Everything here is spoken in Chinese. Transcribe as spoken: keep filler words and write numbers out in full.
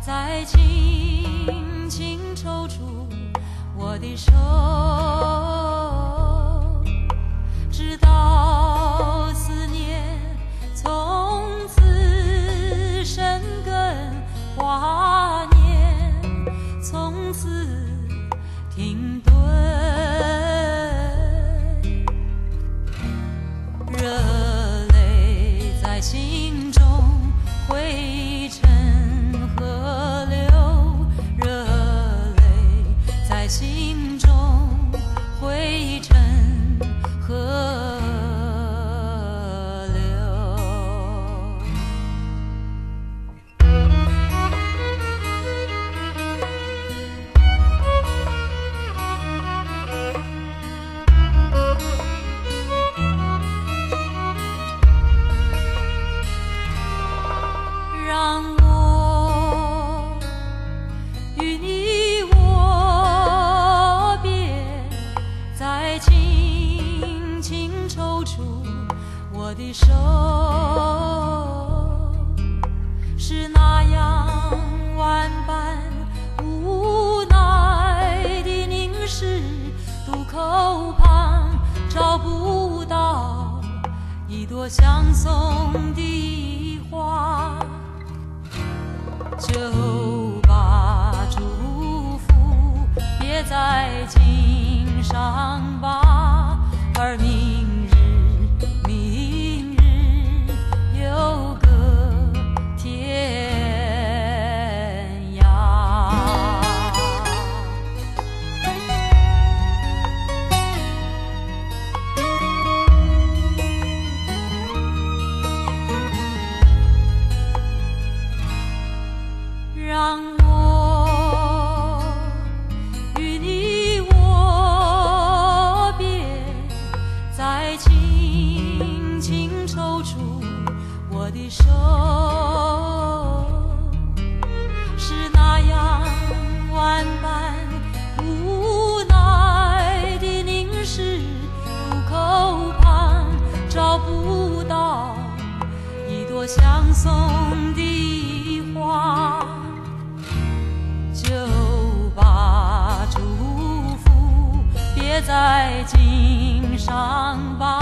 再轻轻抽出我的手，直到思念从此生根，华年从此停顿，热泪在心中汇成河流，热泪在心中汇成河流。让我与你握别，再轻轻抽出我的手，是那样万般无奈的凝视，渡口旁找不到一朵相送的花，就把祝福别在襟上吧，而明日明日有个天涯。让我与你握别，再轻轻抽出我的手，是那样万般无奈的凝视，渡口旁找不到一朵相送的花，就把祝福别在襟上吧。